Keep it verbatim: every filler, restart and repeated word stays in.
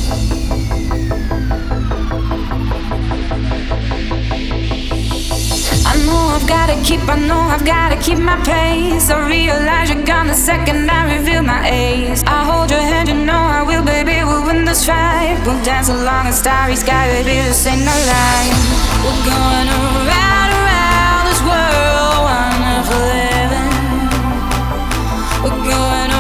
I know I've gotta keep, I know I've gotta keep my pace. I realize you're gone the second I reveal my ace. I hold your hand, you know I will, baby, we'll win this fight. We'll dance along a starry sky, baby, this ain't no lie. We're going around, around this world, wonderful living. We're going